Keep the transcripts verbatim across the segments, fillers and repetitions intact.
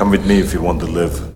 Come with me if you want to live.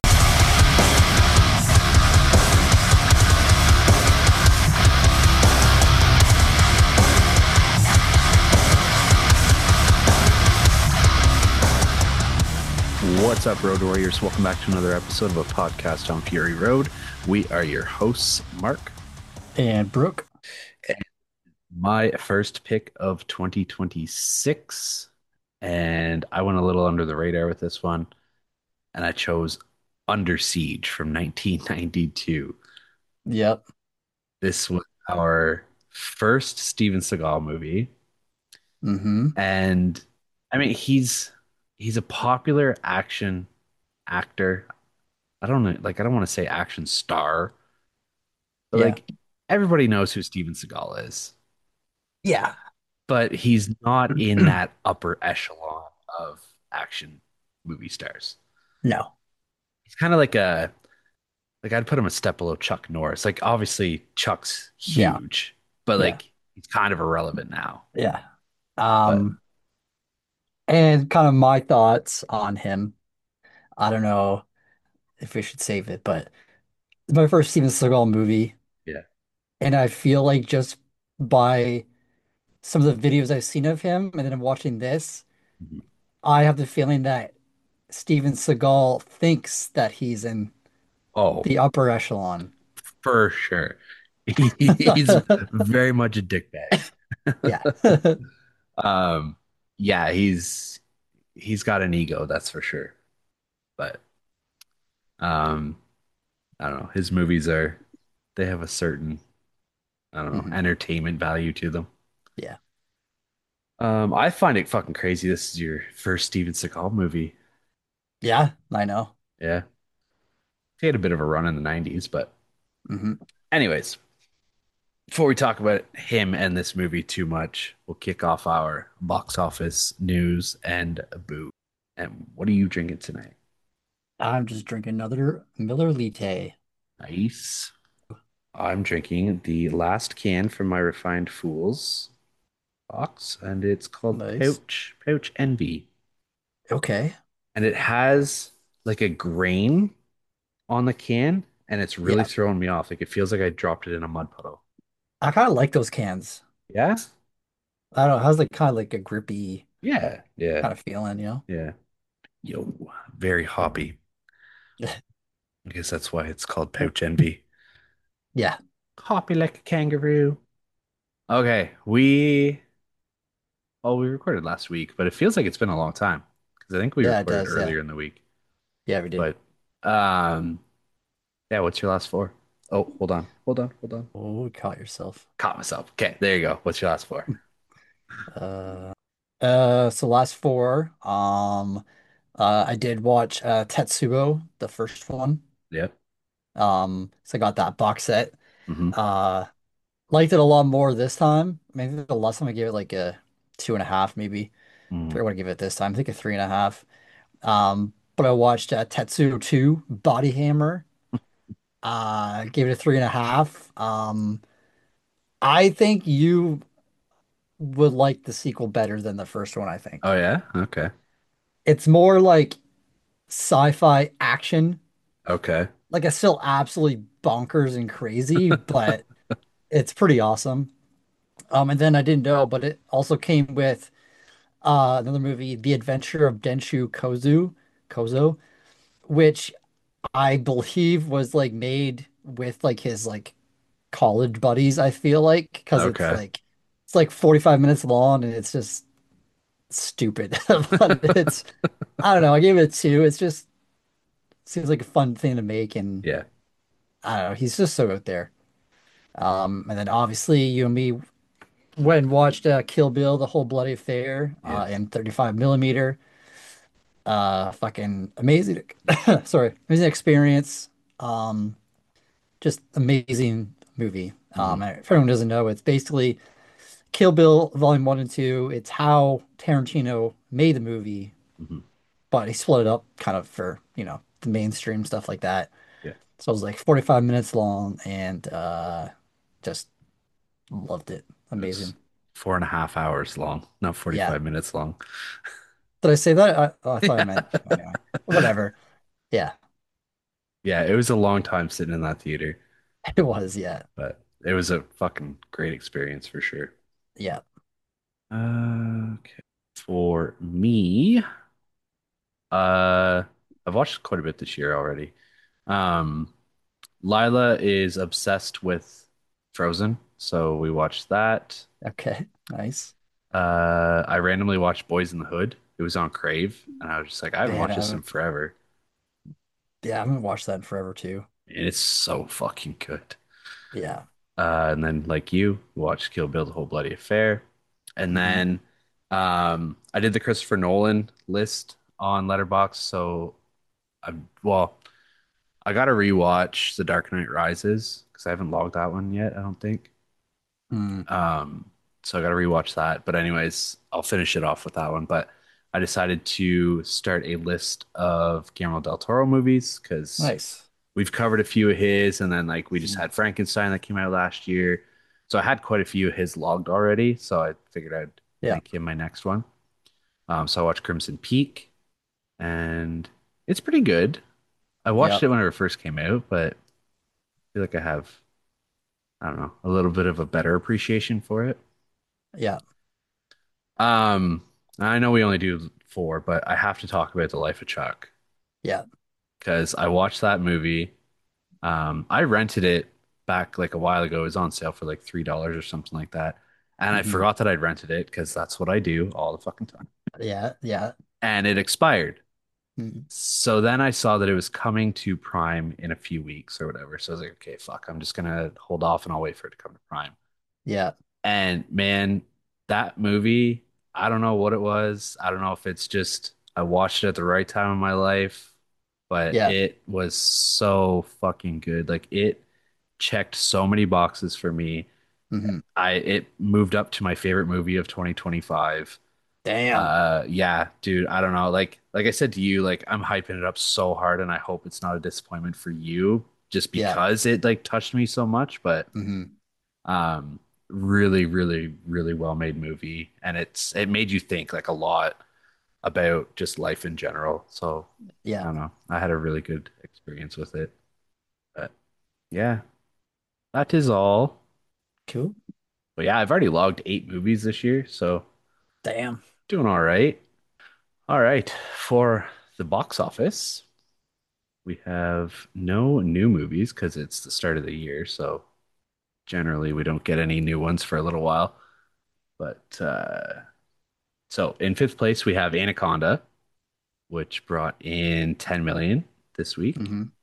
What's up, Road Warriors? Welcome back to another episode of a podcast on Fury Road. We are your hosts, Mark and Brooke. And my first pick of twenty twenty-six, and I went a little under the radar with this one, and I chose Under Siege from nineteen ninety-two. Yep. This was our first Steven Seagal movie, Mm-hmm. and I mean he's he's a popular action actor. I don't know, like I don't want to say action star, but Yeah. like everybody knows who Steven Seagal is, Yeah. but he's not in that upper echelon of action movie stars. No. He's kind of like a like I'd put him a step below Chuck Norris. Like obviously Chuck's Yeah. huge, but Yeah. like he's kind of irrelevant now. Yeah. But Um, and kind of my thoughts on him. I don't know if we should save it, but it's my first Steven Seagal movie, yeah. and I feel like just by some of the videos I've seen of him, and then I'm watching this, Mhm. I have the feeling that Steven Seagal thinks that he's in Oh, the upper echelon. for sure. He's very much a dickbag. Yeah. Um, yeah, he's he's got an ego, that's for sure. But um, I don't know. His movies are they have a certain, I don't know, hmm entertainment value to them. Yeah. Um, I find it fucking crazy. This is your first Steven Seagal movie. Yeah, I know. Yeah. He had a bit of a run in the nineties, but hmm anyways, before we talk about him and this movie too much, we'll kick off our box office news and boo. And what are you drinking tonight? I'm just drinking another Miller Lite. Nice. I'm drinking the last can from my Refined Fools box, and it's called Nice. Pouch Pouch Envy. Okay. And it has like a grain on the can, and it's really Yeah. throwing me off. Like it feels like I dropped it in a mud puddle. I kind of like those cans. Yeah? I don't know. It has like kind of like a grippy Yeah. Yeah. kind of feeling, you know? Yeah. Yo, very hoppy. I guess that's why it's called Pouch Envy. Yeah. Hoppy like a kangaroo. Okay, we oh we recorded last week, but it feels like it's been a long time because I think we Yeah, it recorded does. Yeah. earlier in the week. Yeah, we did. But um, yeah, what's your last four? Oh, hold on, hold on, hold on. Oh, you caught yourself. Caught myself. Okay, there you go. What's your last four? Uh, uh, so last four, um, uh, I did watch uh Tetsuo, the first one. Yep. Um, so I got that box set. Mm-hmm. Uh, liked it a lot more this time. Maybe the last time I gave it like a two and a half, maybe. I Mm. forget what I give it this time. I think a three and a half. Um, but I watched uh, Tetsuo two, Body Hammer. Uh, gave it a three and a half. Um, I think you would like the sequel better than the first one, I Oh think. yeah. Okay. It's more like sci-fi action. Okay. Like it's still absolutely bonkers and crazy, but it's pretty awesome. Um, and then I didn't know, but it also came with uh another movie, The Adventure of Denshu Kozu, Kozo, which I believe was like made with like his like college buddies, I feel like, because it's Okay. like it's like forty-five minutes long and it's just stupid. But it's I don't know, I gave it a two. It's just seems like a fun thing to make and Yeah. I don't know, he's just so out there. Um, and then obviously you and me went and watched uh, Kill Bill, The Whole Bloody Affair, Yeah. uh, in thirty-five millimeter. Uh, fucking amazing. Sorry, amazing experience. Um, just amazing movie. Mm-hmm. Um, and if anyone doesn't know, it's basically Kill Bill Volume One and Two. It's how Tarantino made the movie, Mm-hmm. but he split it up kind of for, you know, the mainstream stuff like that. Yeah. So it was like forty-five minutes long and uh just loved it. It's Amazing. four and a half hours long, not Yeah. forty-five minutes long. Did I say that? I, oh, I thought I Yeah. meant anyway. Whatever. Yeah, Yeah, it was a long time sitting in that theater, it was. Yeah, but it was a fucking great experience for sure. yeah. Uh, okay. For me, uh, I've watched quite a bit this year already. Um, Lila is obsessed with Frozen, so we watched that. Okay, nice. Uh, I randomly watched Boys in the Hood. It was on Crave, and I was just like, I haven't Man, I watched this in haven't. forever, Yeah, I haven't watched that in forever too. and it's so fucking good. Yeah. Uh, and then, like you, watched Kill Bill: The Whole Bloody Affair, and Hmm. then um, I did the Christopher Nolan list on Letterboxd. So, I well, I got to rewatch The Dark Knight Rises because I haven't logged that one yet. I don't think. Mm, Um, so I got to rewatch that. But anyways, I'll finish it off with that one. But I decided to start a list of Guillermo del Toro movies because nice. we've covered a few of his, and then like we just Mhm. had Frankenstein that came out last year. So I had quite a few of his logged already. So I figured I'd Yeah, make him my next one. Um, so I watched Crimson Peak, and it's pretty good. I yeah, watched it whenever it first came out, but I feel like I have, I don't know, a little bit of a better appreciation for it. yeah, Um, I know we only do four, but I have to talk about The Life of Chuck yeah. because I watched that movie. Um, I rented it back like a while ago. It was on sale for like three dollars or something like that. And I Hmm. forgot that I'd rented it because that's what I do all the fucking time. Yeah, yeah. And it expired. Mhm. So then I saw that it was coming to Prime in a few weeks or whatever. So I was like, okay, fuck, I'm just gonna hold off and I'll wait for it to come to Prime. Yeah, And man, that movie, I don't know what it was. I don't know if it's just I watched it at the right time in my life, but yeah. it was so fucking good. Like it checked so many boxes for me. Hmm. I it moved up to my favorite movie of twenty twenty-five. Damn. Uh yeah, dude, I don't know. Like like I said to you, like I'm hyping it up so hard and I hope it's not a disappointment for you just Yeah. because it like touched me so much, but Hmm. um, really, really, really well made movie, and it's it made you think like a lot about just life in general. So I Yeah. don't know. I had a really good experience with it. But yeah, that is all. Cool. But yeah, I've already logged eight movies this year, so Damn. doing all right. All right, for the box office, we have no new movies because it's the start of the year, so generally we don't get any new ones for a little while. But uh, so in fifth place we have Anaconda, which brought in ten million this week. Hmm.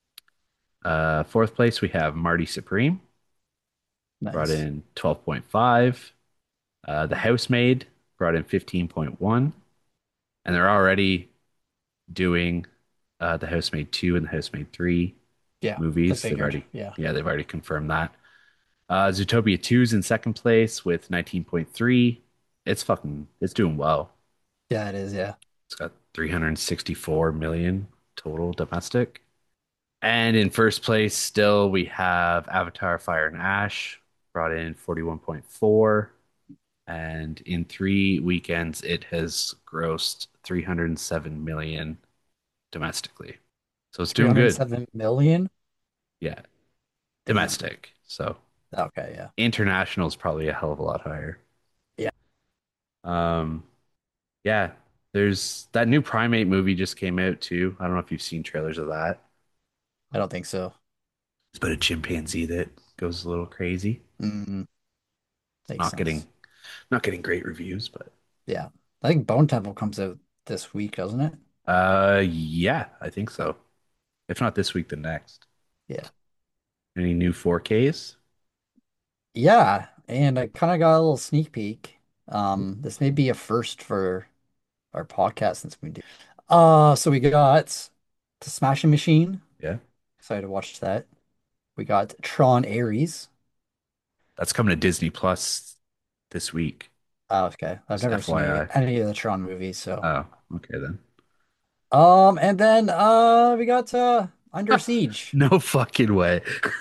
Uh, fourth place, we have Marty Supreme, brought Nice. in twelve point five. Uh, The Housemaid brought in fifteen point one. And they're already doing uh, The Housemaid two and The Housemaid three Yeah, I movies. They've figured. already, Yeah. yeah, they've already confirmed that. Uh, Zootopia two is in second place with nineteen point three. It's fucking, it's doing well. Yeah, it is. Yeah. It's got three hundred sixty-four million total domestic. And in first place, still, we have Avatar Fire and Ash, brought in forty-one point four. And in three weekends, it has grossed three hundred seven million domestically. So it's doing good. three hundred seven million. Yeah, Damn. domestic. So Okay, yeah. international is probably a hell of a lot higher. Yeah. Um, yeah, there's that new Primate movie just came out too. I don't know if you've seen trailers of that. I don't think so. It's about a chimpanzee that goes a little crazy. Mm, makes Not getting sense. not getting great reviews, but Yeah. I think Bone Temple comes out this week, doesn't it? uh yeah, I think so. If not this week, the next. Yeah. Any new four Ks? Yeah. And I kind of got a little sneak peek. Um, this may be a first for our podcast since we do. Uh, so we got the Smashing Machine. Yeah. Excited to watch that. We got Tron Ares. That's coming to Disney Plus this week. Oh, okay. I've Just never seen any, F Y I. any of the Tron movies, so. Oh, okay then. Um, and then uh we got uh Under Siege. No fucking way.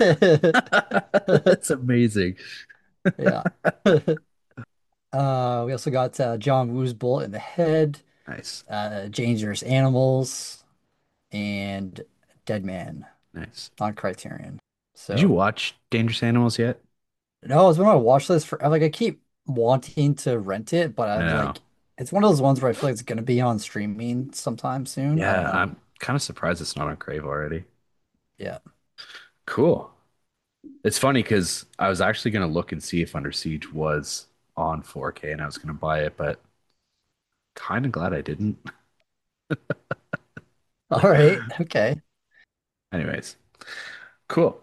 That's amazing. Yeah. Uh we also got uh, John Woo's Bullet in the Head, Nice. uh Dangerous Animals, and Dead Man Nice. on Criterion. Did you So watch Dangerous Animals yet? no, it's been on my watch list for like I keep wanting to rent it, but I I'm know. like it's one of those ones where I feel like it's gonna be on streaming sometime soon. I don't Yeah, know. I'm kind of surprised it's not on Crave already. Yeah. Cool. It's funny because I was actually going to look and see if Under Siege was on four K and I was going to buy it, but kind of glad I didn't. All right. Okay. Anyways, cool.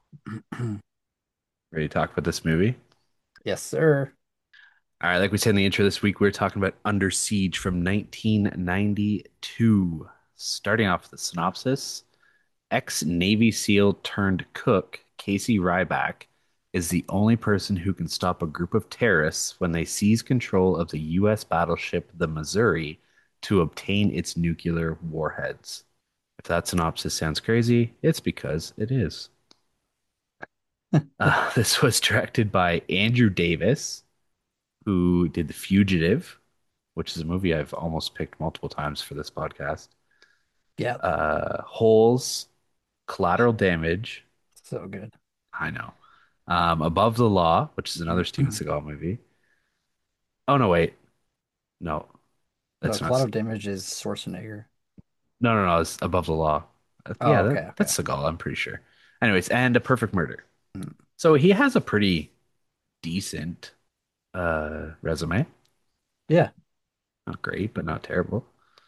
Ready to talk about this movie? Yes, sir. All right, like we said in the intro this week, we are talking about Under Siege from nineteen ninety-two. Starting off with the synopsis. Ex-Navy SEAL turned cook Casey Ryback is the only person who can stop a group of terrorists when they seize control of the U S battleship the Missouri to obtain its nuclear warheads. If that synopsis sounds crazy, it's because it is. Uh, this was directed by Andrew Davis, who did The Fugitive, which is a movie I've almost picked multiple times for this podcast. Yeah. Uh, Holes, Collateral Damage, So good. I know. Um, Above the Law, which is another Steven Seagal movie. Oh no, wait, no, No, that's not. collateral damage is Schwarzenegger. No, no, no, it's Above the Law. Uh, Oh, Yeah, that, okay, okay. that's Seagal. I'm pretty sure. Anyways, and A Perfect Murder. Mm. So he has a pretty decent uh resume. Yeah. Not great, but not terrible.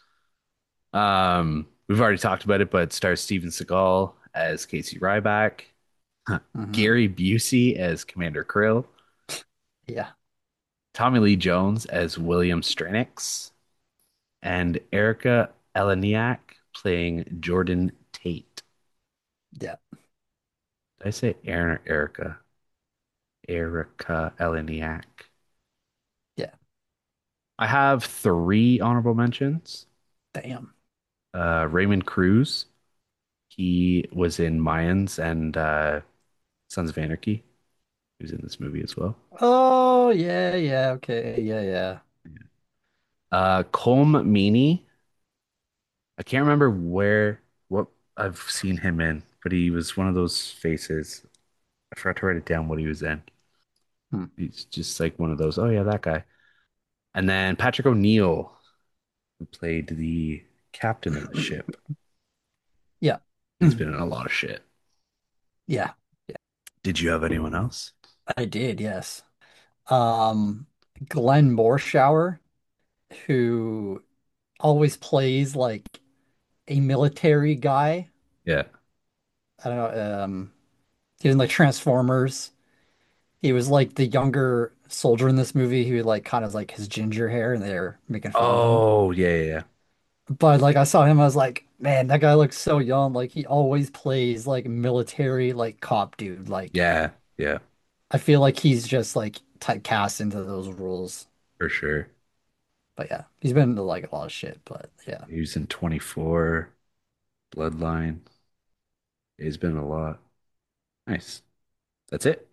Um, we've already talked about it, but it stars Steven Seagal as Casey Ryback, Hmm. Gary Busey as Commander Krill, Yeah. Tommy Lee Jones as William Stranix, and Erica Eleniak playing Jordan Tate. Yeah. Did I say Aaron or Erica? Erica Eleniak. Yeah. I have three honorable mentions. Damn. Uh, Raymond Cruz. He was in Mayans and uh, Sons of Anarchy. He was in this movie as well. Oh, yeah, yeah, okay. Yeah, yeah. Uh, Colm Meaney. I can't remember where what I've seen him in, but he was one of those faces. I forgot to write it down what he was in. Hmm. He's just like one of those. Oh yeah, that guy. And then Patrick O'Neill, who played the captain of the ship. Yeah. He's been in a lot of shit. Yeah. Did you have anyone else? I did, yes. Um, Glenn Morshower, who always plays like a military guy. Yeah. I don't know. Um, he was in like Transformers. He was like the younger soldier in this movie who like kind of like his ginger hair and they're making fun of him. Oh, yeah, yeah, yeah. But like I saw him, I was like, man, that guy looks so young. Like he always plays like military, like cop dude. Like Yeah, yeah, I feel like he's just like typecast into those roles. for sure. But yeah, he's been into like a lot of shit. But yeah. He was in twenty-four, Bloodline. He's been in a lot. Nice. That's it.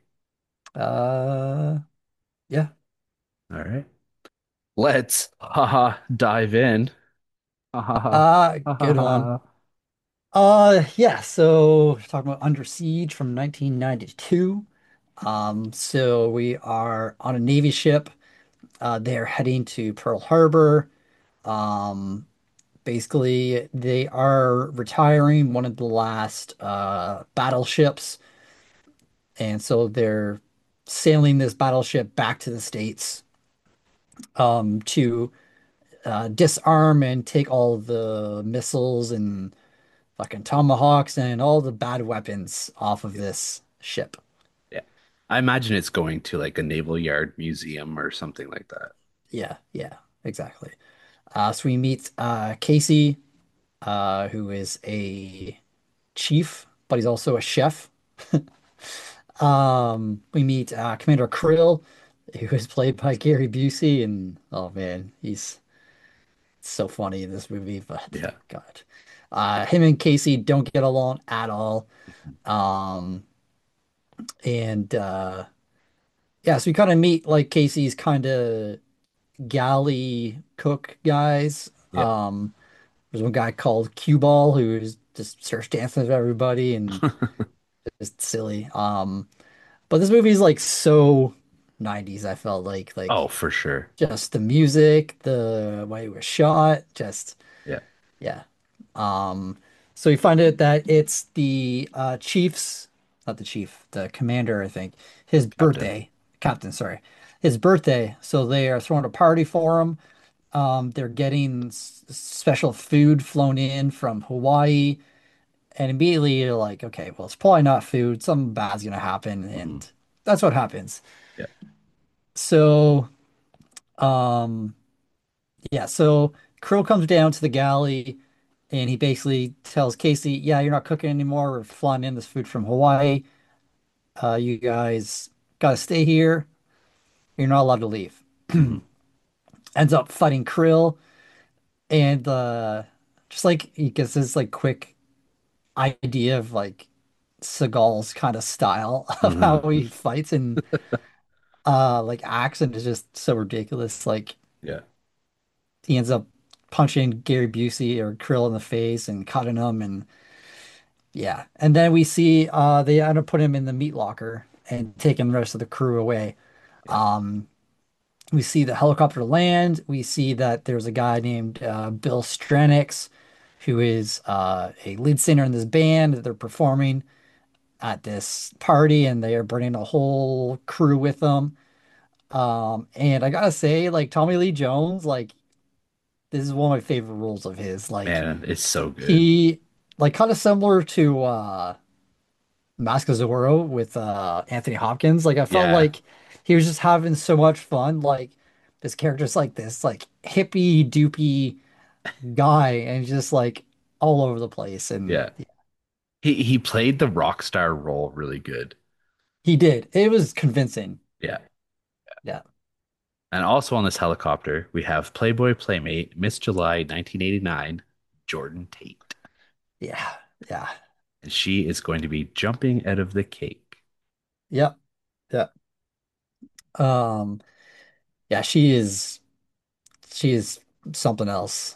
Uh, yeah. All right. Let's haha dive in. Ha ha ha. Uh, Ha ha good one. ha. Uh, yeah. So talking about Under Siege from nineteen ninety-two. Um, so we are on a Navy ship. Uh, they're heading to Pearl Harbor. Um, Basically, they are retiring one of the last uh, battleships, and so they're sailing this battleship back to the States um, to uh, disarm and take all the missiles and fucking tomahawks and all the bad weapons off of Yeah. this ship. Yeah. I imagine it's going to like a Naval Yard museum or something like that. Yeah, yeah, exactly. Uh, so we meet uh, Casey, uh, who is a chief, but he's also a chef. Um, we meet uh, Commander Krill, who is played by Gary Busey, and oh man, he's so funny in this movie. But Yeah. God, uh, him and Casey don't get along at all. Um, and uh, yeah, so we kind of meet like Casey's kind of galley cook guys. Yeah. Um, There's one guy called Cue Ball who is just starts dancing with everybody and just silly. Um, but this movie is like so nineties, I felt like Oh, like for sure. just the music, the way it was shot, just Yeah. yeah. Um, so you find out that it's the uh chief's, not the chief, the commander, I think, his Captain. birthday, captain, sorry, his birthday. So they are throwing a party for him. Um, they're getting s special food flown in from Hawaii, and immediately you're like, okay, well, it's probably not food. Something bad's gonna happen, Hmm. and that's what happens. Yeah. So, um, yeah, so Krill comes down to the galley, and he basically tells Casey, "Yeah, you're not cooking anymore. We're flying in this food from Hawaii. Uh, you guys gotta stay here. You're not allowed to leave." Hmm. Ends up fighting Krill, and uh, just like he gets this like quick idea of like Seagal's kind of style of how Hmm. he fights and uh like acts, and is just so ridiculous. Like Yeah. he ends up punching Gary Busey or Krill in the face and cutting him, and yeah. And then we see uh they end up putting him in the meat locker and taking the rest of the crew away. Yeah. Um we see the helicopter land. We see that there's a guy named uh, Bill Stranix who is uh, a lead singer in this band that they're performing at this party, and they are bringing a whole crew with them. Um, and I gotta say, like Tommy Lee Jones, like this is one of my favorite roles of his. Like Man, it's so good. he, like kind of similar to uh Mask of Zorro with uh Anthony Hopkins. Like I felt Yeah. like he was just having so much fun. Like this character's like this like hippie doopy guy, and just like all over the place. And Yeah. He he played the rock star role really good. he did. It was convincing. Yeah. Yeah. And also on this helicopter, we have Playboy Playmate, Miss July nineteen eighty-nine, Jordan Tate. Yeah. Yeah. And she is going to be jumping out of the cake. Yep. Yeah. Um, yeah, she is she is something else.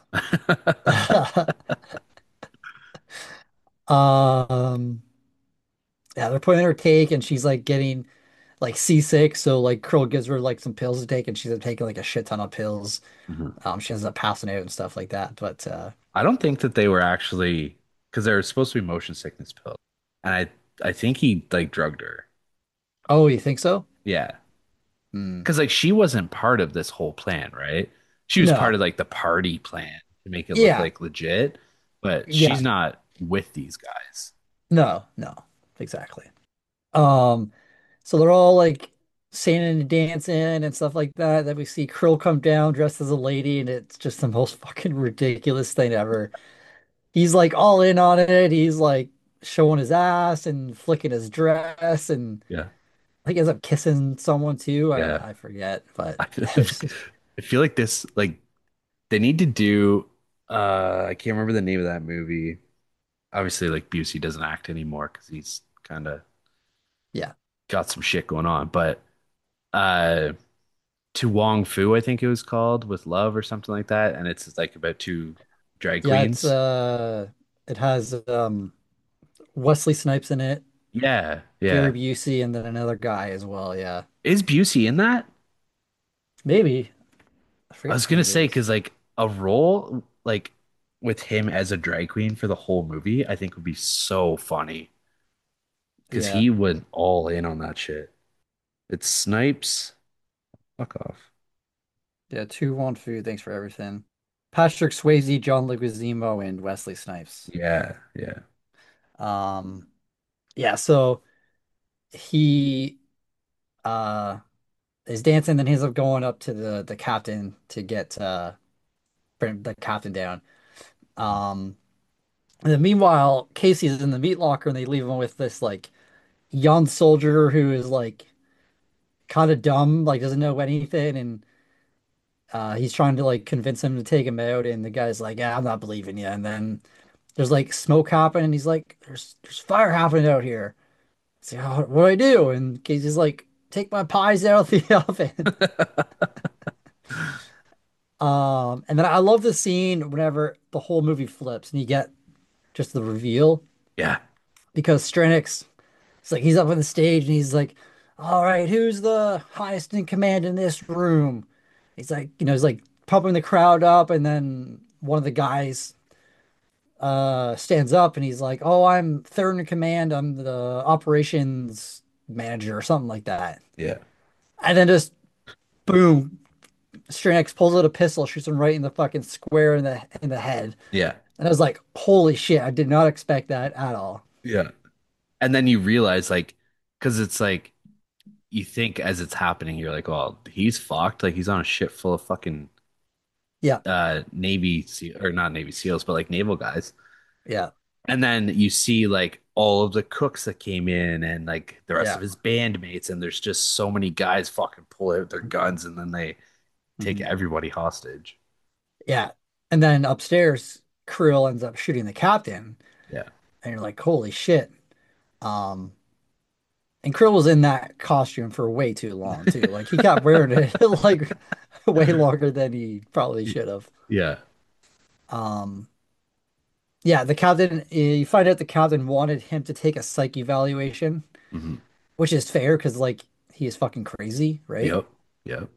Um, yeah, they're putting her cake, and she's like getting like seasick, so like Krill gives her like some pills to take, and she's taking like a shit ton of pills. Mhm. Um, she ends up passing out and stuff like that. But uh I don't think that they were actually because they were supposed to be motion sickness pills. And I I think he like drugged her. oh, you think so? Yeah. Hmm. Because like she wasn't part of this whole plan, right? She was part No. of like the party plan to make it look Yeah. like legit, but Yeah. she's not with these guys. No, no. Exactly. Um, so they're all like singing and dancing and stuff like that. Then we see Krill come down dressed as a lady, and it's just the most fucking ridiculous thing ever. He's like all in on it. He's like showing his ass and flicking his dress, and Yeah. I think he ends up kissing someone too. Yeah. I I forget, but I, it's just I feel like this like they need to do uh I can't remember the name of that movie. Obviously like Busey doesn't act anymore because he's kind of yeah. got some shit going on. But uh To Wong Fu, I think it was called, with Love or something like that. And it's like about two drag Yeah, it's queens. uh it has um Wesley Snipes in it, Yeah, Gary yeah. Busey, and then another guy as well. Yeah. Is Busey in that? Maybe. I I forget was who gonna it say is. because like a role like with him as a drag queen for the whole movie, I think would be so funny because Yeah. he went all in on that shit. It's Snipes. Fuck off. Yeah, two one food. Thanks for everything. Patrick Swayze, John Leguizamo, and Wesley Snipes. Yeah, yeah. Um, yeah, so he uh is dancing, then he ends up going up to the the captain to get uh bring the captain down. Um, and then meanwhile, Casey is in the meat locker, and they leave him with this like young soldier who is like kind of dumb, like doesn't know anything, and uh he's trying to like convince him to take him out, and the guy's like, "Yeah, I'm not believing you." And then there's like smoke happening, and he's like, "There's there's fire happening out here." It's like, "Oh, what do I do?" And Casey's like, "Take my pies out of the oven." Um, and then I love the scene whenever the whole movie flips and you get just the reveal Yeah, because Strenix, it's like he's up on the stage and he's like, "All right, who's the highest in command in this room?" He's like, you know, he's like pumping the crowd up, and then one of the guys uh stands up and he's like, "Oh, I'm third in command. I'm the operations manager or something like that." yeah, And then just boom, Strenix pulls out a pistol, shoots him right in the fucking square in the in the head. yeah, And I was like, "Holy shit, I did not expect that at all." yeah. And then you realize, like, because it's like you think as it's happening, you're like, "Oh, he's fucked. Like he's on a ship full of fucking Yeah, uh Navy SEAL or not Navy SEALs, but like naval guys." yeah, And then you see like all of the cooks that came in and like the rest yeah. of his bandmates, and there's just so many guys fucking pull out their guns and then they take Mhm. everybody hostage. Yeah. And then upstairs, Krill ends up shooting the captain, Yeah. and you're like, "Holy shit." Um, and Krill was in that costume for way too long too. Like he kept wearing it like way longer than he probably should have. Yeah. Um, yeah, the captain, you find out the captain wanted him to take a psych evaluation, Hmm. which is fair because like he is fucking crazy, right? Yep. Yep.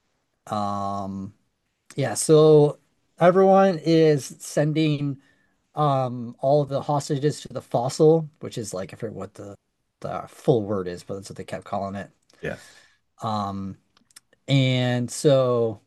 Um, yeah, so everyone is sending um all of the hostages to the fossil, which is like I forget what the the full word is, but that's what they kept calling it. Yeah. Um, and so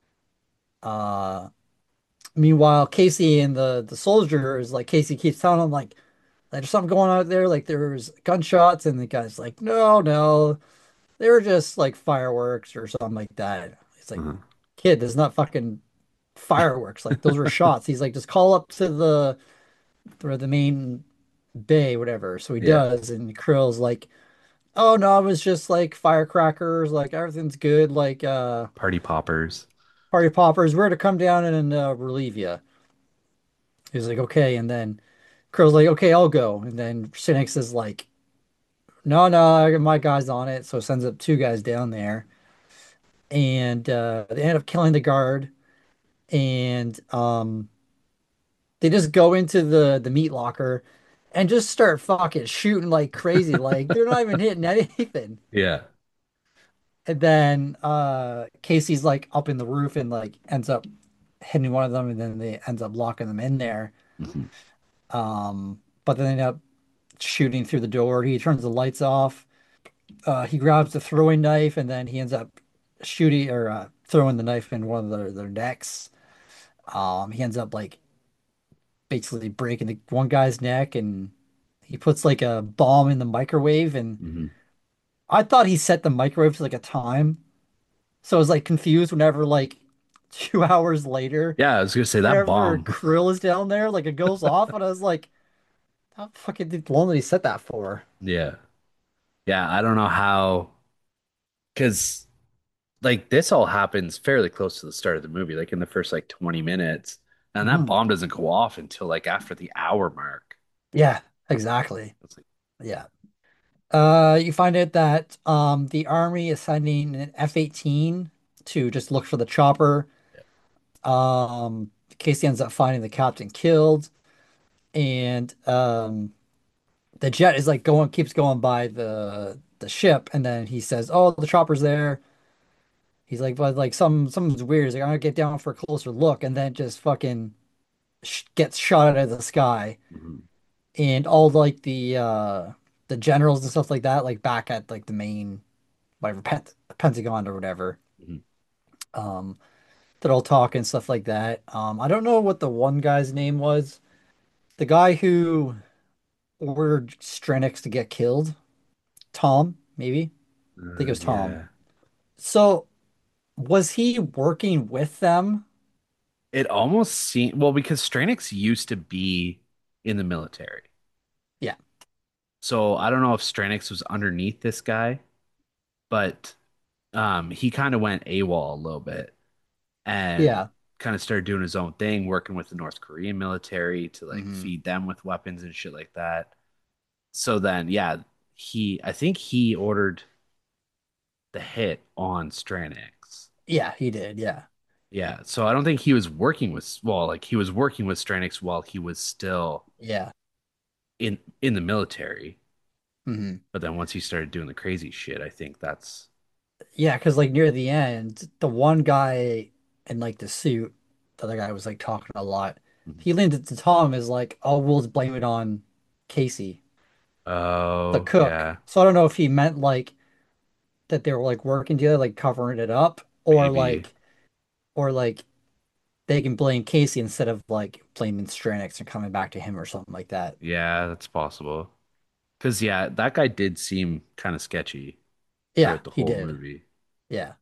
uh meanwhile, Casey and the the soldiers, like Casey keeps telling them like there's something going on out there, like there's gunshots, and the guy's like, no, no, they were just like fireworks or something like that. He's like, Uh-huh. kid, there's not fucking fireworks. Like those were shots. He's like, just call up to the or the main bay, whatever. So he Yeah. does, and Krill's like, oh no, it was just like firecrackers, like everything's good, like uh Party poppers. party poppers. We're to come down and uh, relieve you. He's like, okay, and then Krill's like, okay, I'll go. And then Cynics is like, no, no, I got my guys on it. So sends up two guys down there. And uh, they end up killing the guard. And um, they just go into the, the meat locker and just start fucking shooting like crazy. Like they're not even hitting anything. Yeah. And then uh, Casey's like up in the roof and like ends up hitting one of them. And then they ends up locking them in there. Hmm. Um, but then they end up shooting through the door. He turns the lights off. Uh, he grabs the throwing knife and then he ends up shooting or uh, throwing the knife in one of their, their necks. Um, he ends up like basically breaking the one guy's neck and he puts like a bomb in the microwave. And Hmm. I thought he set the microwave to like a time. So I was like confused whenever like two hours later, Yeah, I was gonna say that whenever bomb. Krill is down there, like it goes off. And I was like, how fucking long did he set that for? Yeah. Yeah, I don't know how, because like this all happens fairly close to the start of the movie, like in the first like twenty minutes. And that Mhm. bomb doesn't go off until like after the hour mark. Yeah, exactly. It's like, Yeah. Uh, you find out that um the army is sending an F eighteen to just look for the chopper. yeah. Um, Casey ends up finding the captain killed, and um the jet is like going keeps going by the the ship, and then he says, "Oh, the chopper's there." He's like, "But like some something's weird." He's like, "I'm gonna get down for a closer look," and then just fucking sh gets shot out of the sky, Mhm. and all like the uh the generals and stuff like that, like back at like the main whatever Pent Pentagon or whatever. Mhm. Um, they're all talking stuff like that. Um, I don't know what the one guy's name was. The guy who ordered Strenix to get killed. Tom, maybe. I think it Uh, was Tom. yeah. So was he working with them? It almost seemed well because Stranix used to be in the military. Yeah. So I don't know if Stranix was underneath this guy, but um he kind of went AWOL a little bit and Yeah. kind of started doing his own thing, working with the North Korean military to like Hmm. feed them with weapons and shit like that. So then, yeah, he I think he ordered the hit on Stranix. Yeah, he did. Yeah. Yeah, so I don't think he was working with well, like he was working with Stranix while he was still Yeah. in in the military. Hmm. But then once he started doing the crazy shit, I think that's Yeah, because like near the end, the one guy in like the suit, the other guy was like talking a lot. Mhm. He leaned it to Tom is like, oh, we'll just blame it on Casey, the Oh, cook. yeah, So I don't know if he meant like that they were like working together, like covering it up, or maybe. like or like they can blame Casey instead of like blaming Stranix and coming back to him or something like that. Yeah, that's possible. Because yeah, that guy did seem kind of sketchy Yeah, throughout the he whole did. movie. Yeah.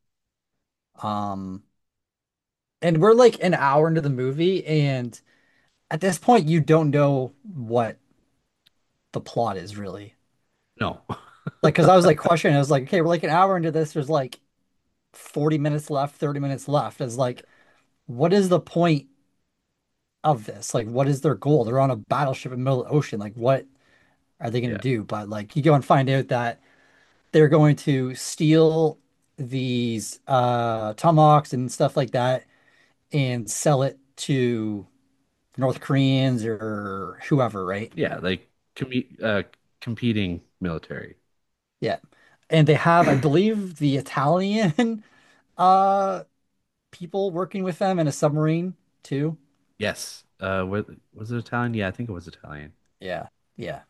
Um, and we're like an hour into the movie, and at this point, you don't know what the plot is really. No. Like, because I was like questioning, I was like, okay, we're like an hour into this. There's like forty minutes left, thirty minutes left. It's like, what is the point of this? Like, what is their goal? They're on a battleship in the middle of the ocean. Like, what are they going to Yeah. do? But like, you go and find out that they're going to steal these uh tomahawks and stuff like that and sell it to North Koreans or whoever, right? Yeah, like com uh competing military. Yeah. And they have, I believe, the Italian uh people working with them in a submarine too. Yes. Uh, what was it Italian? Yeah, I think it was Italian. Yeah. Yeah.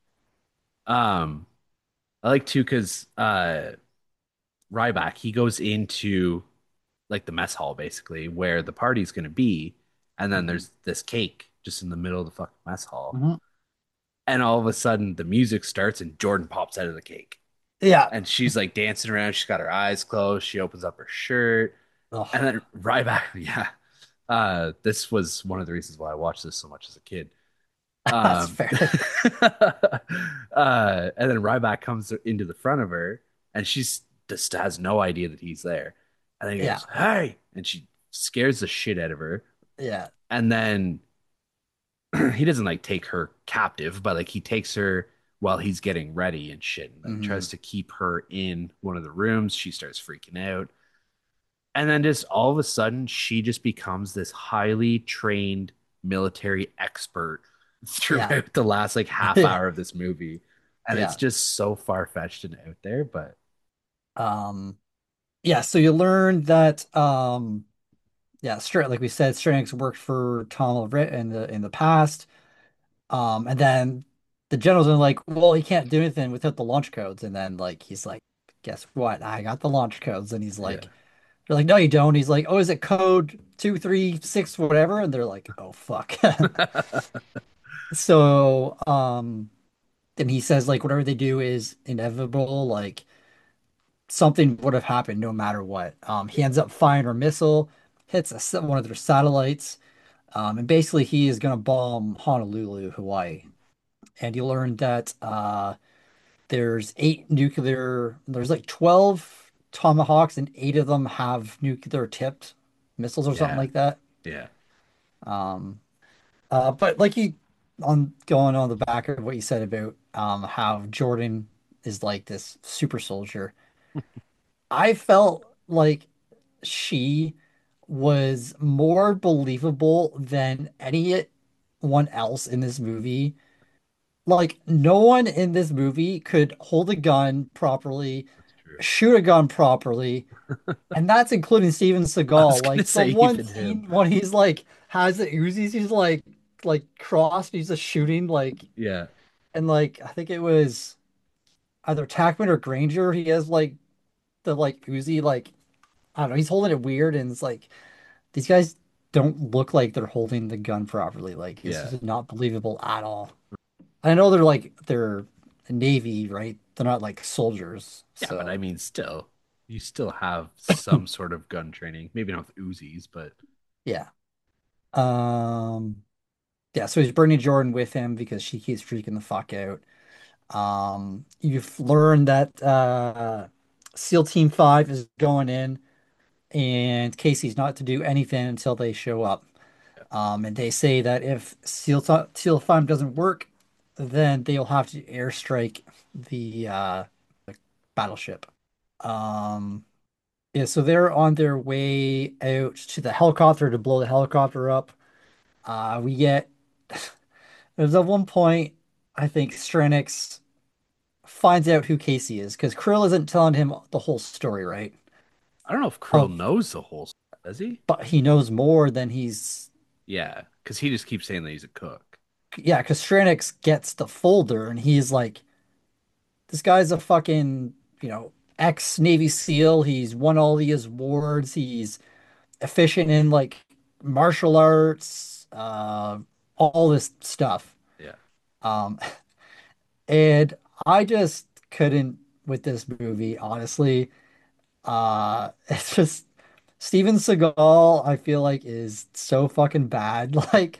Um, I like too because uh Ryback, he goes into like the mess hall basically where the party's gonna be, and then Mhm. there's this cake just in the middle of the fucking mess hall. Mhm. And all of a sudden the music starts and Jordan pops out of the cake. Yeah. And she's like dancing around. She's got her eyes closed. She opens up her shirt. And Oh, then Ryback, yeah. Uh, this was one of the reasons why I watched this so much as a kid. that's Um, fair. uh, and then Ryback comes into the front of her, and she's just has no idea that he's there. And then he Yeah. goes, "Hey!" And she scares the shit out of her. Yeah. And then he doesn't like take her captive, but like he takes her while he's getting ready and shit, and like Hmm. tries to keep her in one of the rooms. She starts freaking out. And then just all of a sudden, she just becomes this highly trained military expert Yeah. throughout the last like half Yeah. hour of this movie. And it's Yeah. just so far fetched and out there. But Um, yeah, so you learn that um yeah, straight like we said, Stranix worked for Tom Rit in the in the past. Um, and then the generals are like, well, he can't do anything without the launch codes. And then like he's like, guess what? I got the launch codes. And he's yeah. like, they're like, no, you don't. He's like, oh, is it code two, three, six, whatever? And they're like, oh fuck. So, um, then he says like whatever they do is inevitable, like something would have happened no matter what. Um, he ends up firing a missile, hits a, sa- one of their satellites, um, and basically he is gonna bomb Honolulu, Hawaii. And you learn that uh there's eight nuclear, there's like twelve Tomahawks, and eight of them have nuclear tipped missiles or something Yeah. like that. Yeah. Um, uh, but like you, on going on the back of what you said about um, how Jordan is like this super soldier, I felt like she was more believable than anyone else in this movie. Like, no one in this movie could hold a gun properly, That's true. shoot a gun properly, and that's including Steven I was Seagal. gonna Like the say one even him. scene when he's like has the Uzis, he's like like crossed, he's just shooting like Yeah. and like I think it was either Tackman or Granger. He has like the like Uzi like I don't know. He's holding it weird, and it's like these guys don't look like they're holding the gun properly. Like it's Yeah. just not believable at all. I know they're like they're Navy, right? They're not like soldiers, Yeah, but I so mean still, you still have some sort of gun training. Maybe not with Uzis, but yeah. Um. Yeah, so he's bringing Jordan with him because she keeps freaking the fuck out. Um, you've learned that uh, SEAL Team five is going in, and Casey's not to do anything until they show up. yeah. Um, and they say that if SEAL, t- SEAL five doesn't work, then they'll have to airstrike the uh, battleship. Um, Yeah, so they're on their way out to the helicopter to blow the helicopter up. Uh, we get there's at one point I think Stranix finds out who Casey is because Krill isn't telling him the whole story, right? I don't know if Krill Of knows the whole story, does he? but he knows more than he's Yeah, because he just keeps saying that he's a cook. yeah, because Stranix gets the folder and he's like, this guy's a fucking, you know, ex Navy SEAL. He's won all these awards. He's efficient in like martial arts, uh, all this stuff. Yeah. Um, and I just couldn't with this movie, honestly. Uh, it's just Steven Seagal, I feel like is so fucking bad. Like,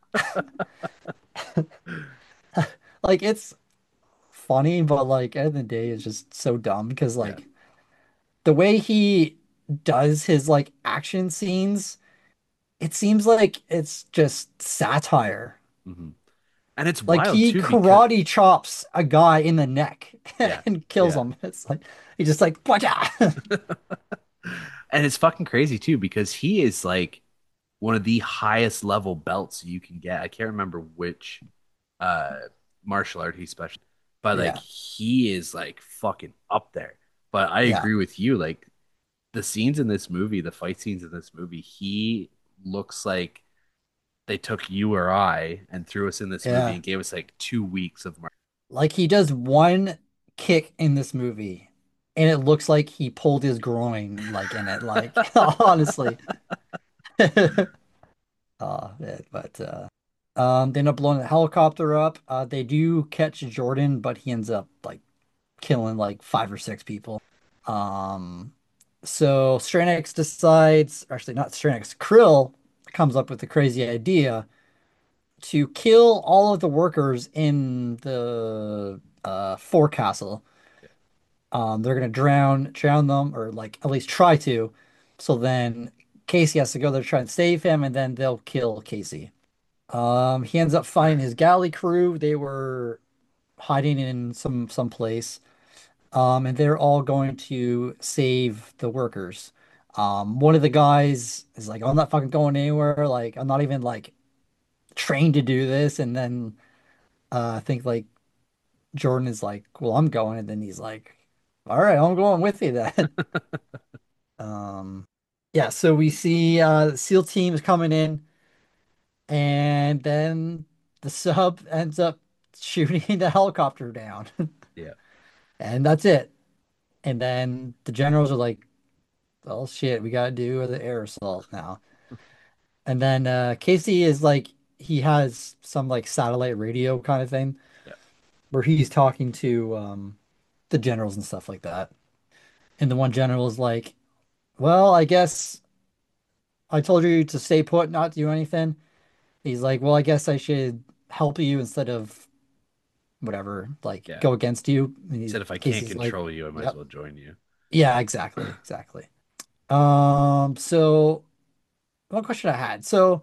like it's funny, but like at the end of the day, it's just so dumb because Yeah. like the way he does his like action scenes, it seems like it's just satire. Hmm. And it's Like wild he too because karate chops a guy in the neck yeah, and kills yeah. him. It's like he just like Baja! And it's fucking crazy too because he is like one of the highest level belts you can get. I can't remember which uh martial art he special, but like Yeah, he is like fucking up there. But I yeah, agree with you, like the scenes in this movie, the fight scenes in this movie, he looks like they took you or I and threw us in this movie yeah. and gave us like two weeks of mar- Like he does one kick in this movie, and it looks like he pulled his groin like in it. Like honestly. Uh, yeah, but uh, um, they end up blowing the helicopter up. Uh, they do catch Jordan, but he ends up like killing like five or six people. Um, so Stranix decides, actually not Stranix, Krill comes up with the crazy idea to kill all of the workers in the uh, forecastle. Um, they're gonna drown drown them, or like at least try to. So then Casey has to go there to try and save him, and then they'll kill Casey. Um, he ends up finding his galley crew. They were hiding in some some place. Um, and they're all going to save the workers. Um, one of the guys is like, "I'm not fucking going anywhere. Like, I'm not even like trained to do this." And then uh, I think like Jordan is like, "Well, I'm going." And then he's like, "All right, I'm going with you then." Um, yeah. So we see uh, the SEAL team is coming in, and then the sub ends up shooting the helicopter down, yeah. and that's it. And then the generals are like, well, shit, we gotta do the air assault now. And then uh Casey is like he has some like satellite radio kind of thing Yeah. where he's talking to um the generals and stuff like that. And the one general is like, well, I guess I told you to stay put, not do anything. He's like, well, I guess I should help you instead of whatever, like Yeah. go against you. And He he, said if I can't Casey's like, control you, I might as yep. well join you. Yeah, exactly, exactly. Um, so one question I had. So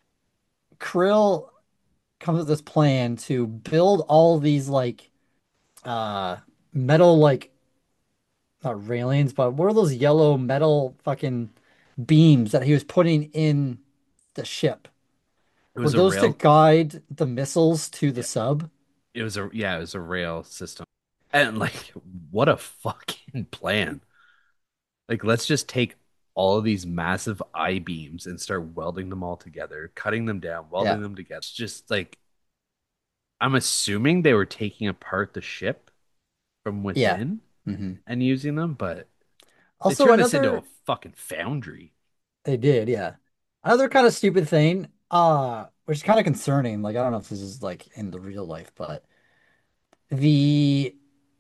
Krill comes with this plan to build all these like uh metal like not railings, but what are those yellow metal fucking beams that he was putting in the ship? It Were was a those to rail. guide the missiles to the Yeah. sub? It was a yeah, it was a rail system. And like what a fucking plan. Like let's just take all of these massive I beams and start welding them all together, cutting them down, Yeah. welding them together. It's just like I'm assuming they were taking apart the ship from Yeah. within Hmm. and using them, but they Also turned this into a another fucking foundry. they did, yeah. Another kind of stupid thing, uh, which is kind of concerning. Like I don't know if this is like in the real life, but the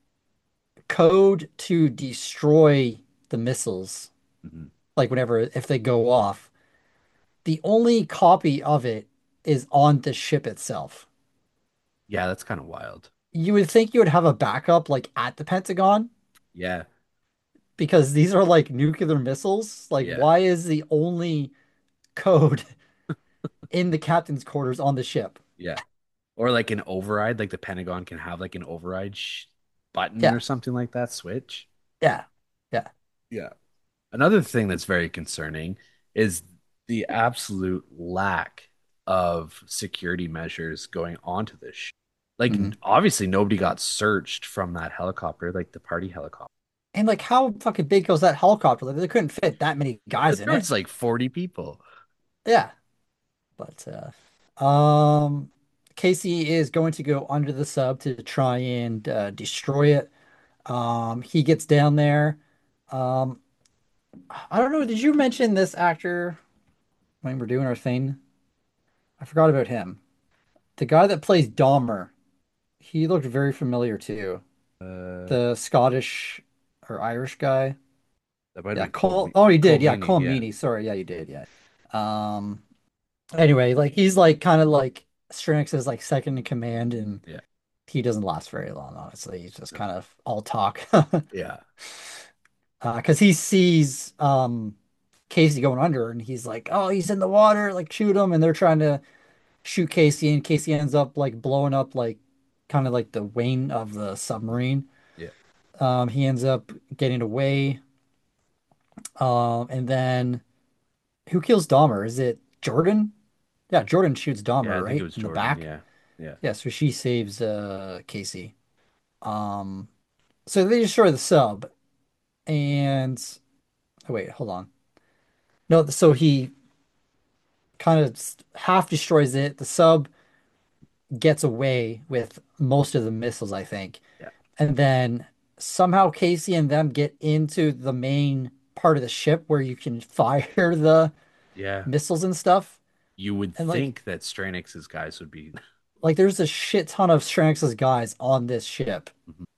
code to destroy the missiles, Mhm. like whenever if they go off, the only copy of it is on the ship itself. Yeah, that's kind of wild. You would think you would have a backup like at the Pentagon Yeah, because these are like nuclear missiles. Like, yeah, why is the only code in the captain's quarters on the ship? yeah. Or like an override, like the Pentagon can have like an override sh button or Yeah, something like that, switch. yeah, yeah. Yeah. Another thing that's very concerning is the absolute lack of security measures going onto this ship. Like, Mhm. obviously, nobody got searched from that helicopter, like the party helicopter. And like, how fucking big was that helicopter? Like, they couldn't fit that many guys in There it. was like forty people. Yeah, but uh, um, Casey is going to go under the sub to try and uh, destroy it. Um, he gets down there. Um, I don't know. Did you mention this actor when we're doing our thing? I forgot about him. The guy that plays Dahmer. He looked very familiar too. Uh, The Scottish or Irish guy. that might have Yeah, been Cole, Cole. Me- Oh, he Cole did. Yeah, Meany. Cole Yeah. Meany. Sorry. Yeah, you did. Yeah. Um. Anyway, like he's like kind of like Stranix is like second in command, and Yeah. he doesn't last very long. Honestly, he's just No. kind of all talk. Yeah. Uh, because he sees um Casey going under, and he's like, "Oh, he's in the water! Like shoot him!" And they're trying to shoot Casey, and Casey ends up like blowing up like kind of like the wing of the submarine. Yeah. Um, he ends up getting away. Um, and then who kills Dahmer? Is it Jordan? Yeah, Jordan shoots Yeah. I Dahmer, think it right? was In the Jordan. back. Yeah. Yeah. Yeah, so she saves uh Casey. Um, so they destroy the sub, and oh, wait, hold on. No, so he kind of half destroys it. The sub gets away with most of the missiles, I think. Yeah. And then somehow Casey and them get into the main part of the ship where you can fire the Yeah. missiles and stuff. You would And like think that Stranix's guys would be. like there's a shit ton of Stranx's guys on this ship.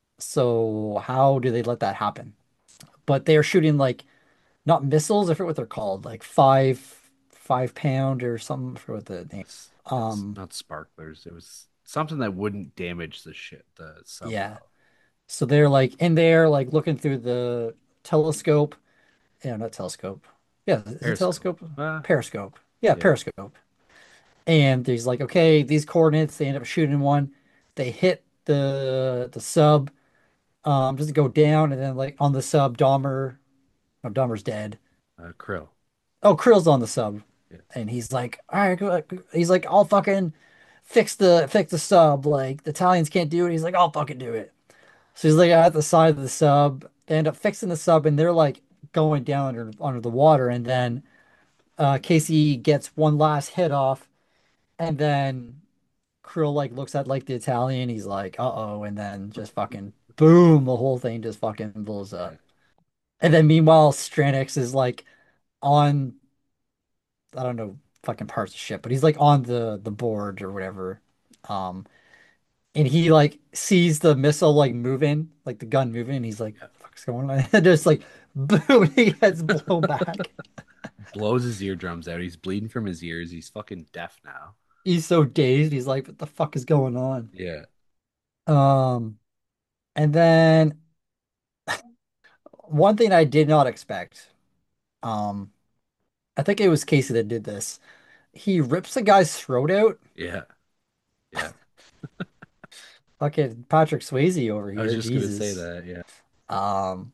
So how do they let that happen? But they are shooting like not missiles, I forget what they're called, like five five pound or something. I forget what the name. It's, it's Um, not sparklers. It was something that wouldn't damage the ship, the sub yeah. well. So they're like in there, like looking through the telescope. Yeah, not telescope. Yeah, is it Periscope. telescope? Uh, Periscope. Yeah, yeah. periscope. And he's like, okay, these coordinates. They end up shooting one. They hit the the sub. Um, just go down, and then like on the sub, Dahmer. No, Dahmer's dead. Uh, Krill. Oh, Krill's on the sub, Yeah. and he's like, all right, go- he's like, I'll fucking fix the fix the sub. Like the Italians can't do it. He's like, I'll fucking do it. So he's like at the side of the sub. They end up fixing the sub, and they're like going down under under the water, and then uh, Casey gets one last hit off, and then Krill like looks at like the Italian. He's like, uh-oh, and then just fucking boom, the whole thing just fucking blows up. Yeah. And then meanwhile, Stranix is like on I don't know fucking parts of shit, but he's like on the the board or whatever. Um, and he like sees the missile like moving, like the gun moving, and he's like, Yeah. "What the fuck's going on?" And just like boom, he gets blown back. Blows his eardrums out. He's bleeding from his ears. He's fucking deaf now. He's so dazed. He's like, "What the fuck is going on?" Yeah. Um, and then one thing I did not expect. Um, I think it was Casey that did this. He rips the guy's throat out. Yeah. Yeah. Fucking Patrick Swayze over I was here, just gonna say Jesus. that. Yeah. Um,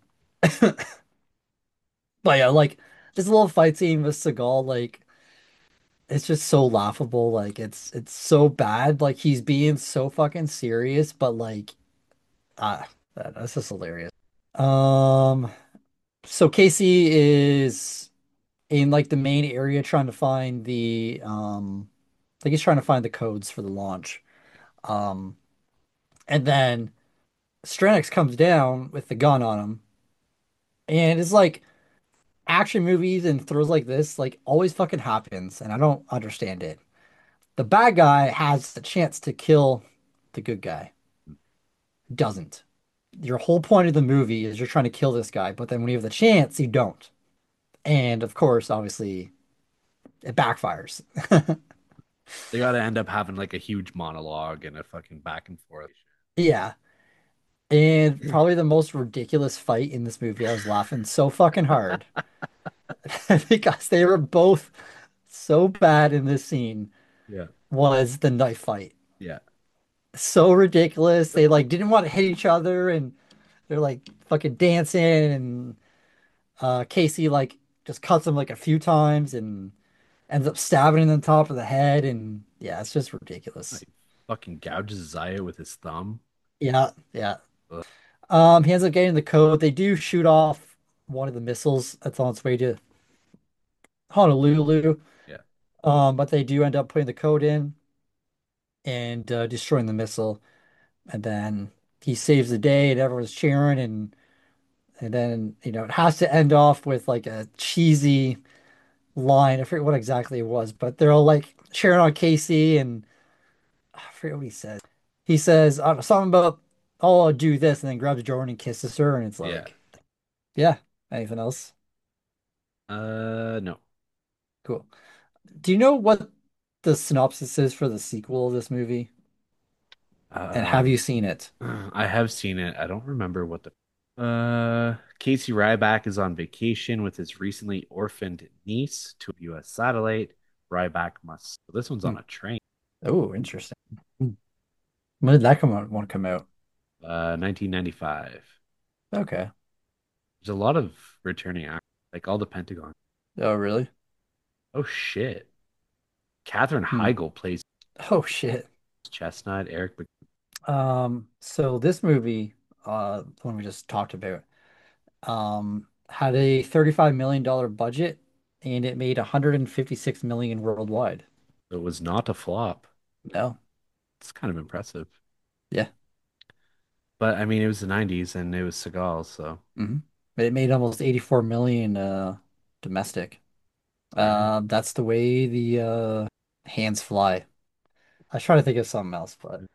but yeah, like this little fight scene with Seagal, like it's just so laughable. Like it's it's so bad. Like he's being so fucking serious, but like ah, that, that's just hilarious. Um, so Casey is in like the main area trying to find the um, like he's trying to find the codes for the launch. Um, and then Stranix comes down with the gun on him, and it's like action movies and thrills like this like always fucking happens, and I don't understand it. The bad guy has the chance to kill the good guy. Doesn't. Your whole point of the movie is you're trying to kill this guy, but then when you have the chance, you don't. And of course, obviously, it backfires. They gotta end up having like a huge monologue and a fucking back and forth. Yeah. And probably the most ridiculous fight in this movie. I was laughing so fucking hard because they were both so bad in this scene Yeah. was the knife fight. Yeah. So ridiculous. They like didn't want to hit each other and they're like fucking dancing and Uh, Casey like just cuts him like a few times and ends up stabbing him in the top of the head, and yeah, it's just ridiculous. Like fucking gouges his eye out with his thumb. Yeah, yeah. Ugh. Um, he ends up getting the code. They do shoot off one of the missiles that's on its way to Honolulu. Yeah. Um, but they do end up putting the code in and uh, destroying the missile. And then he saves the day, and everyone's cheering. And and then you know it has to end off with like a cheesy line. I forget what exactly it was, but they're all like cheering on Casey, and I forget what he says. He says uh, something about, "Oh, I'll do this," and then grabs Jordan and kisses her, and it's Yeah. like, yeah. Anything else? Uh, no. Cool. Do you know what the synopsis is for the sequel of this movie? And have you Um, seen it? I have seen it. I don't remember what the uh Casey Ryback is on vacation with his recently orphaned niece to a U S satellite. Ryback must. This one's Hmm. on a train. Oh, interesting. Hmm. When did that come out? Want to come out? Uh, nineteen ninety-five. Okay. There's a lot of returning actors, like all the Pentagon. Oh, really? Oh shit. Katherine Hmm. Heigl plays Oh, shit. Chestnut. Eric. Mc- Um, so this movie, uh, the one we just talked about, um, had a thirty-five million dollar budget and it made one hundred fifty-six million worldwide. It was not a flop. No. It's kind of impressive. Yeah. But I mean, it was the nineties and it was Seagal, so Hmm. It made almost eighty-four million uh domestic. all right. Uh, that's the way the uh hands fly. I was trying to think of something else, but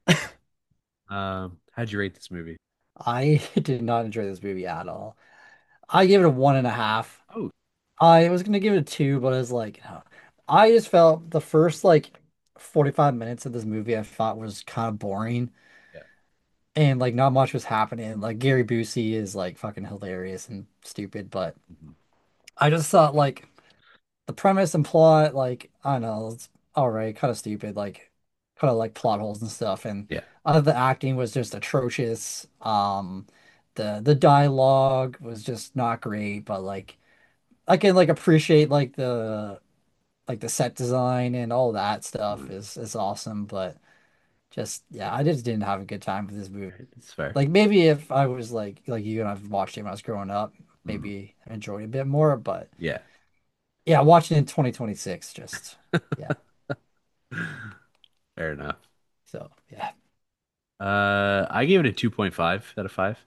Um, how'd you rate this movie? I did not enjoy this movie at all. I gave it a one and a half. Oh, I was gonna give it a two, but I was like, no. I just felt the first like forty-five minutes of this movie I thought was kind of boring yeah. and like not much was happening. Like Gary Busey is like fucking hilarious and stupid, but Mhm. I just thought like the premise and plot, like I don't know, it's all right, kind of stupid, like kind of like plot holes and stuff. And Yeah. uh, the acting was just atrocious. Um, the the dialogue was just not great, but like I can like appreciate like the like the set design and all that stuff Mhm. is is awesome, but just yeah, I just didn't have a good time with this movie. Right. It's fair. Like maybe if I was like like you and I've watched it when I was growing up, Mhm. maybe I enjoyed it a bit more, but Yeah. yeah, watching it in twenty twenty-six just yeah. Fair enough. So yeah. Uh, I gave it a two point five out of five.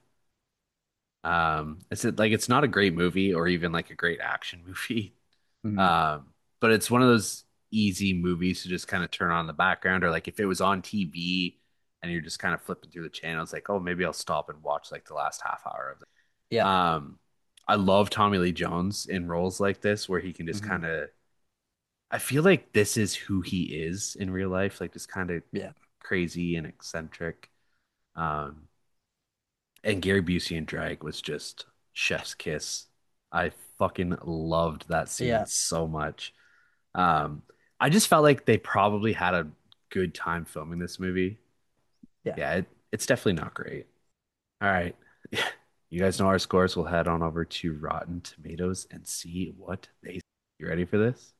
Um, it's like it's not a great movie or even like a great action movie. Mhm. Um, but it's one of those easy movies to just kind of turn on the background, or like if it was on T V and you're just kind of flipping through the channels, like, oh, maybe I'll stop and watch like the last half hour of it. Yeah. Um, I love Tommy Lee Jones in roles like this where he can just Hmm. kind of, I feel like this is who he is in real life, like just kind of Yeah. crazy and eccentric. Um, and Gary Busey in drag was just chef's kiss. I fucking loved that scene Yeah. so much. Um, I just felt like they probably had a good time filming this movie. Yeah. Yeah, it, it's definitely not great. All right. You guys know our scores. We'll head on over to Rotten Tomatoes and see what they say. You ready for this?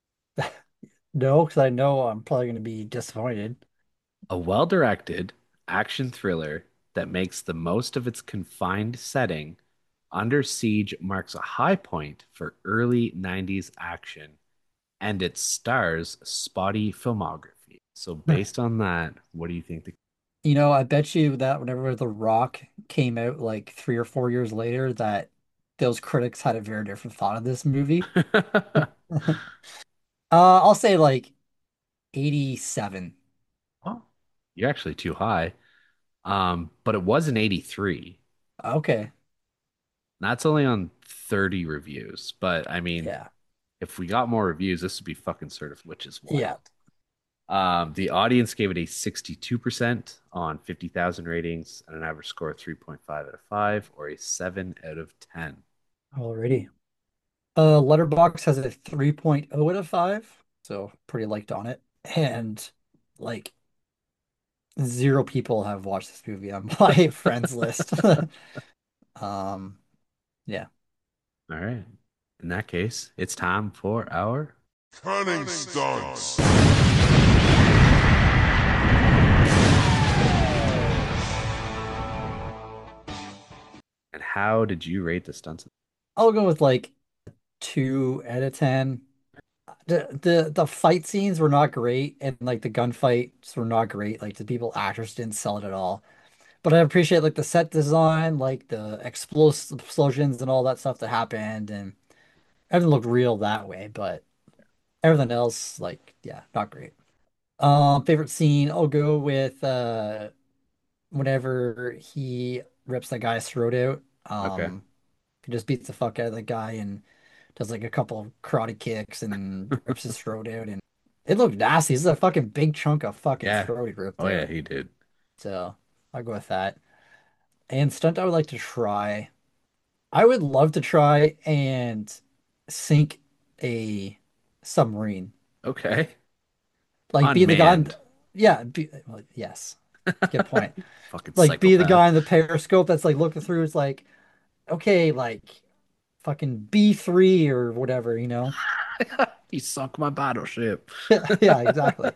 No, because I know I'm probably going to be disappointed. A well-directed action thriller that makes the most of its confined setting, Under Siege marks a high point for early nineties action and it stars spotty filmography. So based on that, what do you think the You know, I bet you that whenever The Rock came out like three or four years later, that those critics had a very different thought of this movie. Uh, I'll say like eighty-seven. Oh, you're actually too high. Um, but it was an eighty-three. Okay. That's only on thirty reviews. But I mean, Yeah. if we got more reviews, this would be fucking sort of, which is Yeah. wild. Um, the audience gave it a sixty-two percent on fifty thousand ratings and an average score of three point five out of five or a seven out of ten. Already. Uh, Letterbox has a three point oh out of five, so pretty liked on it. And like zero people have watched this movie on my friends list. Um, yeah. All right. In that case, it's time for our. Cunning stunts. And how did you rate the stunts? I'll go with like two out of ten. The the the fight scenes were not great, and like the gunfights were not great. Like the people actors didn't sell it at all. But I appreciate like the set design, like the explos explosions and all that stuff that happened, and everything looked real that way. But everything else, like, yeah, not great. Um, favorite scene, I'll go with uh whenever he rips that guy's throat out. Okay. Um, he just beats the fuck out of the guy and does like a couple of karate kicks and rips his throat out, and it looked nasty. This is a fucking big chunk of fucking Yeah. throat he ripped Oh yeah, out. he did. So I'll go with that. And stunt I would like to try. I would love to try and sink a submarine. Okay. Like be the guy in, Unmanned. yeah, be, well, yes. Good point. Fucking Like be the psychopath. guy in the periscope that's like looking through. It's like, okay, like fucking B three or whatever, you know? He sunk my battleship. Yeah, exactly.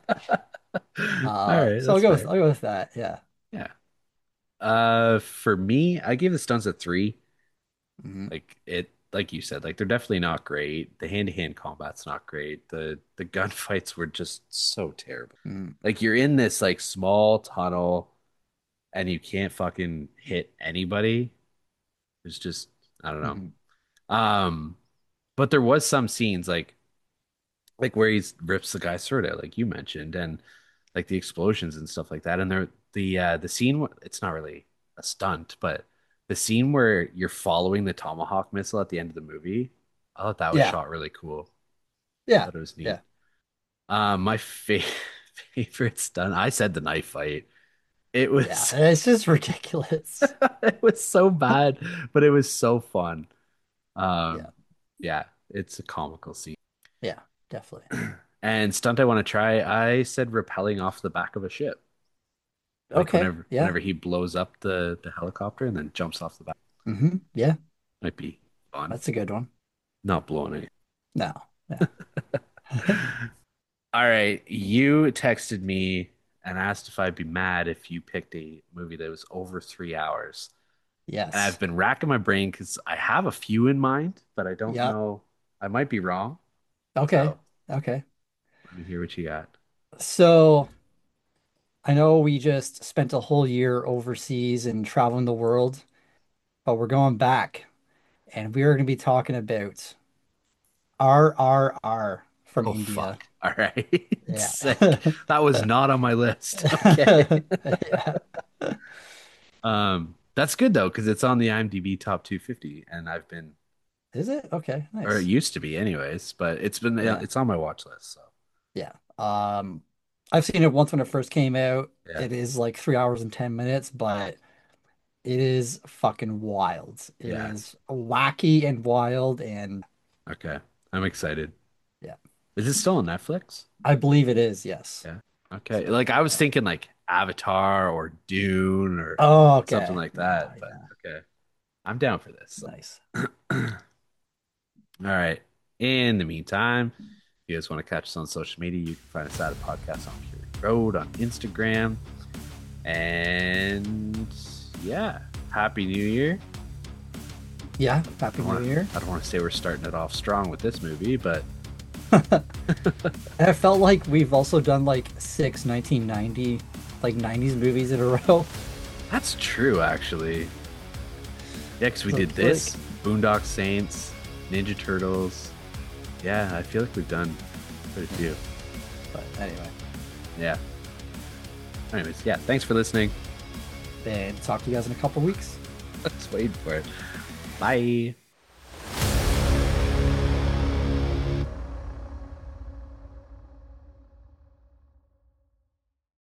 All Uh, right, so I'll that's go with fair. I'll go with that. Yeah. Yeah. Uh, for me, I gave the stunts a three. Hmm. Like it, like you said, like they're definitely not great. The hand-to-hand combat's not great. The the gunfights were just so terrible. Hmm. Like you're in this like small tunnel and you can't fucking hit anybody. It's just I don't know. Hmm. Um, but there was some scenes like like where he rips the guy's throat out, like you mentioned, and like the explosions and stuff like that. And there, the uh, the scene, it's not really a stunt, but the scene where you're following the Tomahawk missile at the end of the movie, I thought that was Yeah. shot really cool. I Yeah. thought it was Yeah. neat. Um, my fa favorite stunt, I said the knife fight. It Yeah. was It's just ridiculous. it was so bad, but it was so fun. Yeah. Um, yeah, it's a comical scene. Yeah. Definitely. And stunt I want to try, I said rappelling off the back of a ship. Like Okay. whenever Yeah. whenever he blows up the the helicopter and then jumps off the back. Hmm. Yeah. Might be fun. That's a good one. Not blowing No. Yeah. it. All right, you texted me and asked if I'd be mad if you picked a movie that was over three hours. And I've Yes. been racking my brain because I have a few in mind, but I don't Yeah. know. I might be wrong. Okay. So Okay. let me hear what you got. So I know we just spent a whole year overseas and traveling the world, but we're going back and we're going to be talking about R R R from Oh India. fuck. All right. Yeah. Sick. That was not on my list. Okay. Yeah. Um, that's good though, because it's on the IMDb top two fifty, and I've been, Is it? Okay, or it nice. used to be anyways, but it's been, Yeah. it's on my watch list. So Yeah. Um, I've seen it once when it first came out. yeah, It is like three hours and ten minutes, but it is fucking wild. It yeah. is wacky and wild, and Okay. I'm excited. yeah, Is it still on Netflix? I believe it is, yes. Yeah. Okay. So, Like I was yeah. thinking like Avatar or Dune or Oh, something okay. like No, that, but yeah. okay. I'm down for this. Nice. All right. In the meantime, if you guys want to catch us on social media, you can find us at a podcast on Fury Road on Instagram. And yeah, Happy New Year. Yeah, I Happy don't New want to, Year. I don't want to say we're starting it off strong with this movie, but And I felt like we've also done like six nineteen ninety, like nineties movies in a row. that's true actually. Yeah, because we So I did feel like, this, Boondock Saints, Ninja Turtles. Yeah, I feel like we've done quite a few. but anyway, Yeah. Anyways, yeah, thanks for listening. then talk to you guys in a couple weeks. Let's wait for it. Bye.